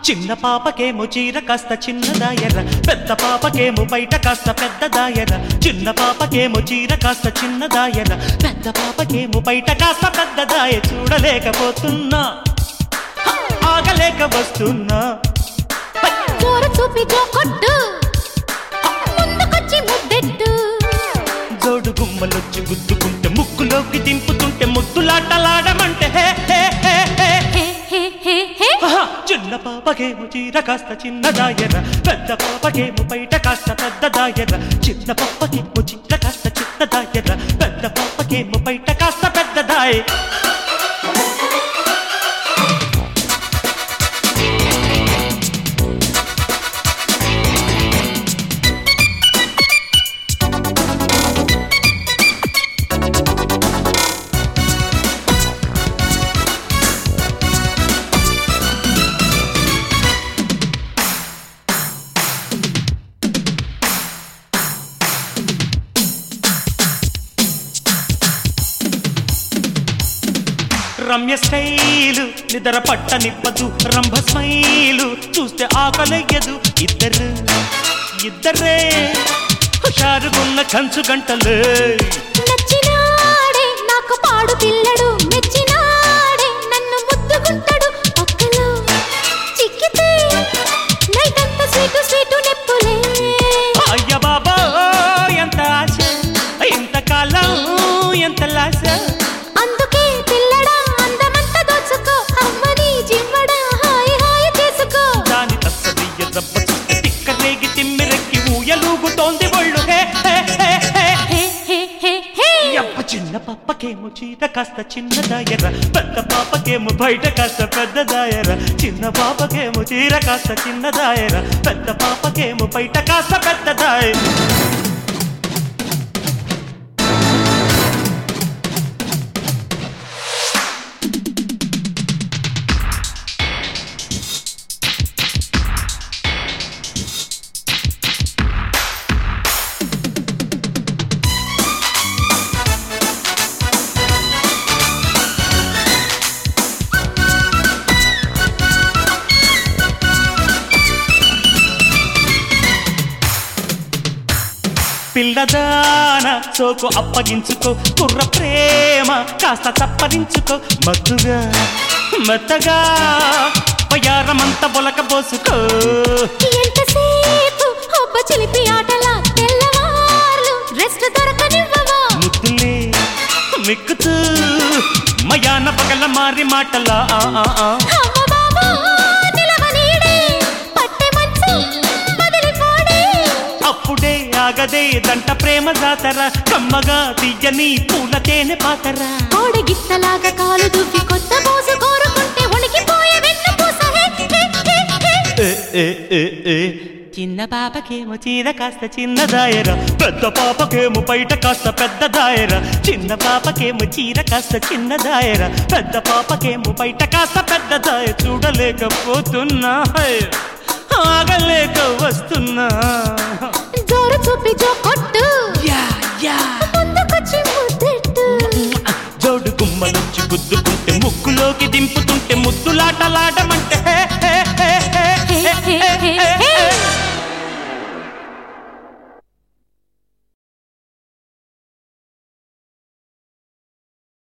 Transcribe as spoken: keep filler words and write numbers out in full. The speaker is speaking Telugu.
చిన్న పాపకేమో చీర కాస్త చిన్నదాయర, పెద్ద పాపకేమో బయట కాస్త పెద్దదాయర. చిన్న పాపకేమో చీర కాస్త చిన్నదాయర, పెద్ద పాపకేమో బయట కాస్త పెద్దదాయ. చూడలేకపోతున్నా, ఆగలేక వస్తున్నా. జోడు గుమ్మలొచ్చి గుద్దుకుంటే, ముక్కులోకి దింపుతుంటే, ముద్దులాటలాడమంటే హే హే హే హే. చిన్న పాపకేమో చీర కాస్త చిన్నదాయర, పెద్ద పాపకేమో బయట కాస్త పెద్దదాయర. చిన్న పాపకేమో చీర కాస్త చిన్నదాయర, పెద్ద పాపకేమో బయట కాస్త పెద్దదాయ. రమ్య స్టైలు నిద్ర పట్టనివ్వదు, రంభ స్మైలు చూస్తే ఆకలయ్యదు. ఇద్దరు ఇద్దరే హుషారుగున్న కంచు గంటలు. నచ్చినాడే నాకు పాడు పిల్లడు, మెచ్చినాడే నన్ను ముద్దుకుంటాడు. పక్కలో చిక్కితే నైట్ అంతా స్వీటు స్వీటు నెప్పులే. అయ్య బాబా ఎంత ఆశ, ఇంతకాలం ఎంత లాస. అందుకే పిల్లడా అందమంతా దోచుకో, అమ్మని జిమ్మడా హాయి హాయి చేసుకో. దాని తస్సదియ్య దెబ్బ చూస్తే తిక్క రేగి తిమ్మిరెక్కి ఊయలూగుతోంది ఒళ్ళు. హే హే హే హే హే హే హే హే. యప్ప చిన్న పాపకేమో చీర కాస్త చిన్నదాయర, పెద్ద పాపకేమో బయట కాస్త పెద్దదాయర. చిన్న పాపకేమో చీర కాస్త చిన్నదాయర, పెద్ద పాపకేమో బయట కాస్త పెద్దదాయ. పిల్లదాన సోకు అప్పగించుకో, కుర్ర ప్రేమ కాస్త తప్పరించుకో. మత్తుగా మెత్తగా పయారమంత బొలక పోసుకో. ఎంతసేపు ఒబ్బ చిలిపి ఆటలా, తెల్లవార్లు రెస్ట్ దొరకనివ్వవా. ముద్దులే మిక్కుతూ మయాన పగల మారి మాటలా. అమ్మ బాబా నిలవనీడే, పట్టె మంచు వదిలిపోడే. అప్పుడే ఆగదే దంట ప్రేమ జాతర, కమ్మగా తీయని పూల తేనె పాతర. కోడగిత్తలాగా కాలు దువ్వి కొత్త పోసు కోరుకుంటే ఉనికిపోయే వెన్ను పూస. చిన్న పాపకేమో చీర కాస్త చిన్నదాయర, పెద్ద పాపకేమో బయట కాస్త పెద్దదాయర. చిన్న పాపకేమో చీర కాస్త చిన్నదాయర, పెద్ద పాపకేమో బయట కాస్త పెద్దదాయ. చూడలేకపోతున్నా, ఆగలేక వస్తున్నా. జోరు చూపి జో కొట్టు. Yeah yeah